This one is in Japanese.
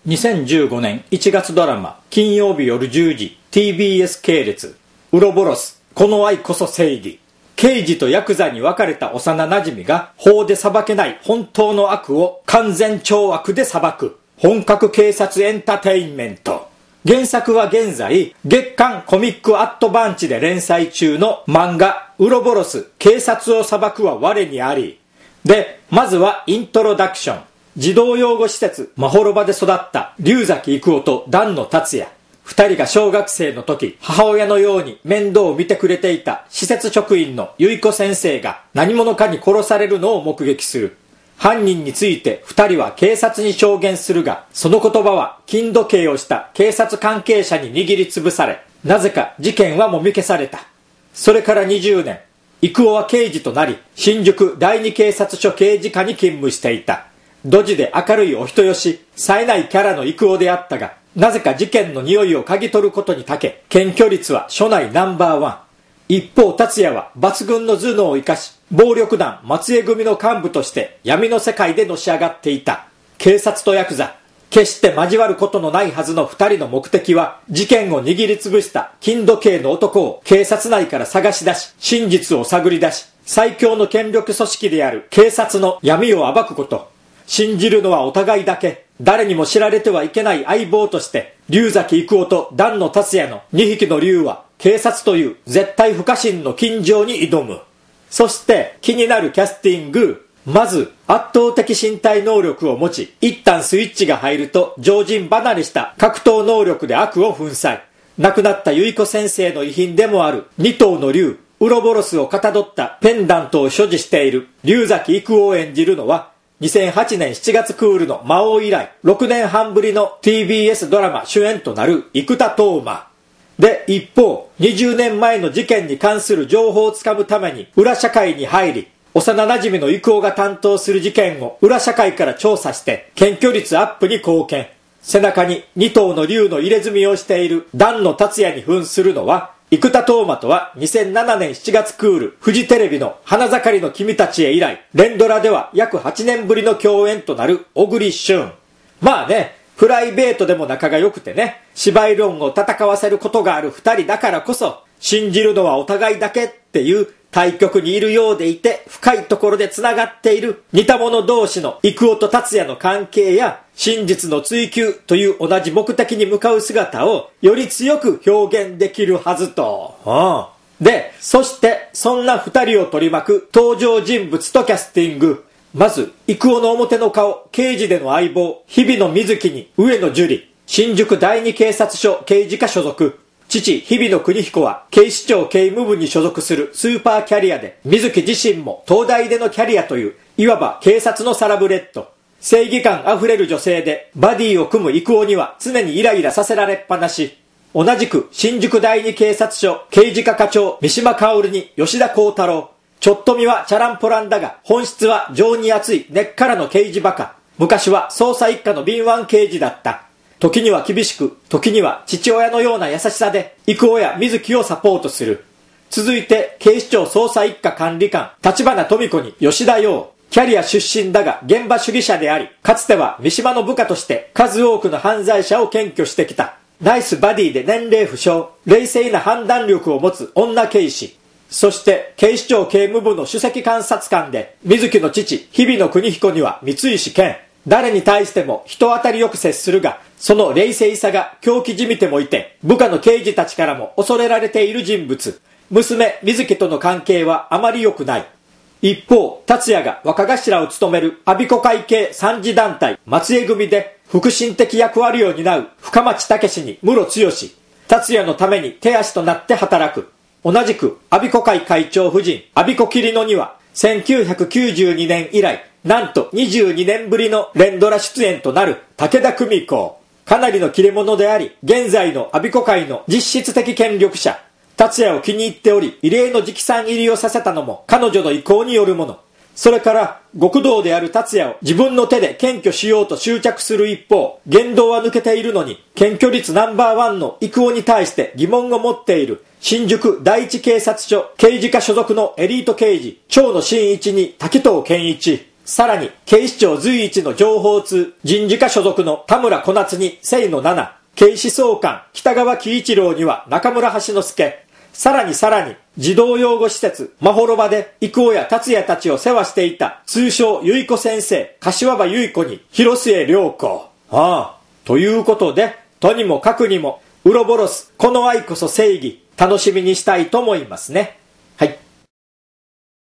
2015年1月ドラマ金曜日夜10時 TBS 系列ウロボロスこの愛こそ正義。刑事とヤクザに分かれた幼馴染が法で裁けない本当の悪を完全懲悪で裁く本格警察エンターテインメント。原作は現在月刊コミックアットバンチで連載中の漫画ウロボロス警察を裁くは我にありで、まずはイントロダクション。児童養護施設まほろばで育った龍崎育夫と檀野達也。二人が小学生の時、母親のように面倒を見てくれていた施設職員の結子先生が何者かに殺されるのを目撃する。犯人について二人は警察に証言するが、その言葉は金時計をした警察関係者に握りつぶされ、なぜか事件はもみ消された。それから20年、育夫は刑事となり、新宿第二警察署刑事課に勤務していた。ドジで明るいお人よし、冴えないキャラの育夫であったが、なぜか事件の匂いを嗅ぎ取ることに長け、検挙率は署内ナンバーワン。一方、達也は抜群の頭脳を生かし、暴力団松江組の幹部として闇の世界でのし上がっていた。警察とヤクザ、決して交わることのないはずの二人の目的は、事件を握りつぶした金時計の男を警察内から探し出し、真実を探り出し、最強の権力組織である警察の闇を暴くこと。信じるのはお互いだけ。誰にも知られてはいけない相棒として、龍崎育夫と檀野達也の2匹の龍は、警察という絶対不可侵の金城に挑む。そして気になるキャスティング。まず圧倒的身体能力を持ち、一旦スイッチが入ると常人離れした格闘能力で悪を粉砕。亡くなった結子先生の遺品でもある2頭の龍、ウロボロスをかたどったペンダントを所持している龍崎育夫を演じるのは、2008年7月クールの魔王以来6年半ぶりの TBS ドラマ主演となる生田斗真。で、一方、20年前の事件に関する情報をつかむために裏社会に入り、幼馴染の育夫が担当する事件を裏社会から調査して検挙率アップに貢献。背中に2頭の竜の入れ墨をしている檀野達也に扮するのは、生田斗真とは2007年7月クール、フジテレビの花盛りの君たちへ以来、連ドラでは約8年ぶりの共演となる小栗旬。まあね、プライベートでも仲が良くてね、芝居論を戦わせることがある二人だからこそ、信じるのはお互いだけっていう対極にいるようでいて、深いところで繋がっている似た者同士の育夫と達也の関係や、真実の追求という同じ目的に向かう姿をより強く表現できるはずと。で、そしてそんな二人を取り巻く登場人物とキャスティング。まず、育夫の表の顔、刑事での相棒、日比野瑞希に上野樹里、新宿第二警察署刑事課所属。父、日比野邦彦は警視庁警務部に所属するスーパーキャリアで、瑞希自身も東大でのキャリアという、いわば警察のサラブレッド。正義感あふれる女性で、バディを組む育夫には常にイライラさせられっぱなし。同じく、新宿第二警察署刑事課課長、三島薫に吉田鋼太郎。ちょっと見はチャランポランだが、本質は情に熱い根っからの刑事バカ。昔は捜査一課の敏腕刑事だった。時には厳しく、時には父親のような優しさで、育夫や瑞希をサポートする。続いて、警視庁捜査一課管理官、立花富子に吉田洋。キャリア出身だが現場主義者であり、かつては三島の部下として数多くの犯罪者を検挙してきた。ナイスバディで年齢不詳、冷静な判断力を持つ女警視。そして警視庁警務部の首席監察官で、瑞希の父、日比野邦彦には三石健。誰に対しても人当たりよく接するが、その冷静さが狂気じみてもいて、部下の刑事たちからも恐れられている人物。娘、瑞希との関係はあまり良くない。一方、達也が若頭を務める我孫子会系三次団体松江組で腹心的役割を担う深町武に室剛。達也のために手足となって働く。同じく我孫子会会長夫人我孫子桐野には1992年以来なんと22年ぶりの連ドラ出演となる武田久美子。かなりの切れ者であり、現在の我孫子会の実質的権力者。達也を気に入っており、異例の直参入りをさせたのも彼女の意向によるもの。それから、極道である達也を自分の手で検挙しようと執着する一方、言動は抜けているのに、検挙率ナンバーワンの育夫に対して疑問を持っている、新宿第一警察署刑事課所属のエリート刑事、長野真一に滝藤健一。 さらに、警視庁随一の情報通、人事課所属の田村小夏に清野奈々、警視総監北川喜一郎には中村橋之助、さらに、児童養護施設、まほろばで、生尾や達也たちを世話していた、通称、ゆいこ先生、柏葉ゆい子に、広末涼子。ということで、とにもかくにも、ウロボロス、この愛こそ正義、楽しみにしたいと思いますね。